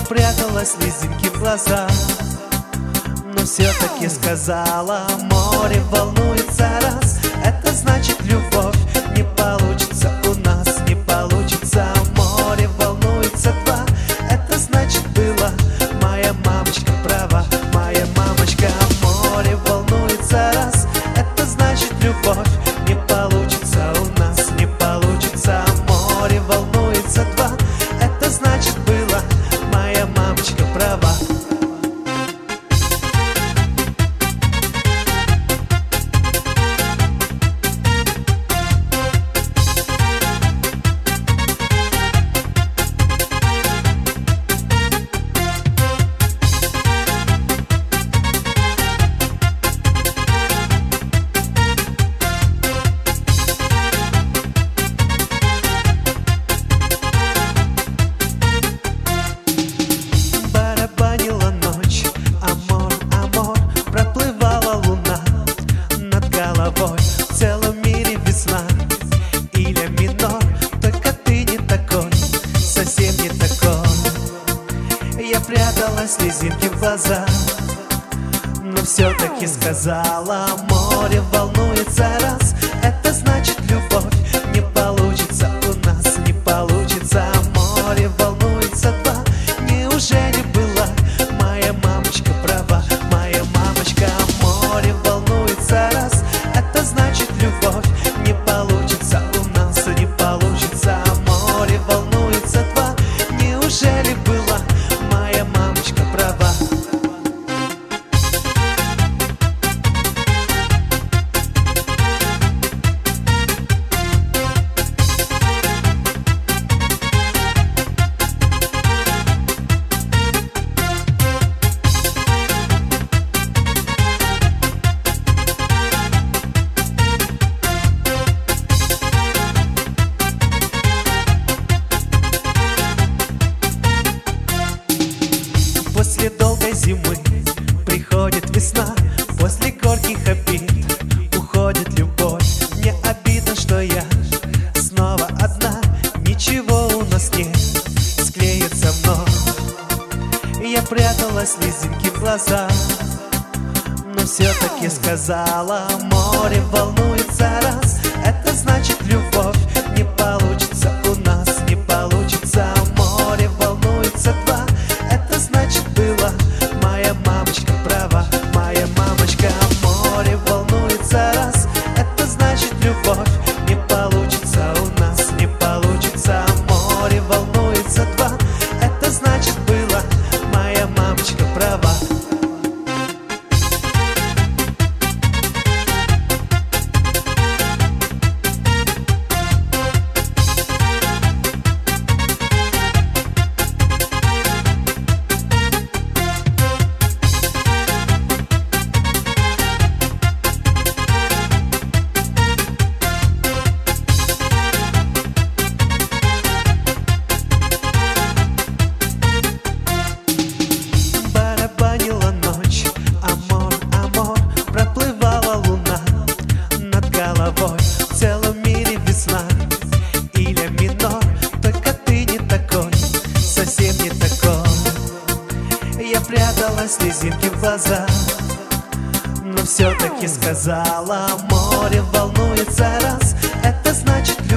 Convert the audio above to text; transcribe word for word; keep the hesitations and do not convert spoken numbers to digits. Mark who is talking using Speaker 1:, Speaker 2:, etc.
Speaker 1: прятала слезинки в глаза, но все-таки сказала: море волнуется раз, это значит любовь не получится у нас, не получится. Море волнуется два, это значит было, моя мамочка права, моя мамочка. Море волнуется раз, это значит любовь не получится у нас, не получится. Море волнуется два, это значит было, моя мамочка права. В целом мире весна и ля минор, только ты не такой, совсем не такой. Я прятала слезинки в глаза, но все-таки сказала: море волнуется раз, это значит любовь не получится у нас, не получится. Море волнуется два, неужели была моя мамочка права, моя мамочка. Море волнуется раз, это значит любовь не получится у нас, не получится. Море волнуется два, неужели была моя мамочка права. После долгой зимы приходит весна, после горьких обид уходит любовь. Мне обидно, что я снова одна, ничего у нас не склеится вновь. Я прятала слезинки в глаза, но все-таки сказала: море волнуется раз, это значит любовь не получится у нас, не получится. Море волнуется два, это значит было, моя мамочка права, моя мамочка. Море волнуется раз, это значит любовь не получится у нас, не получится. Море волнуется два, это значит было, моя мамочка права. В целом мире весна и ля минор, только ты не такой, совсем не такой. Я прятала слезинки в глаза, но все-таки сказала: море волнуется раз, это значит любовь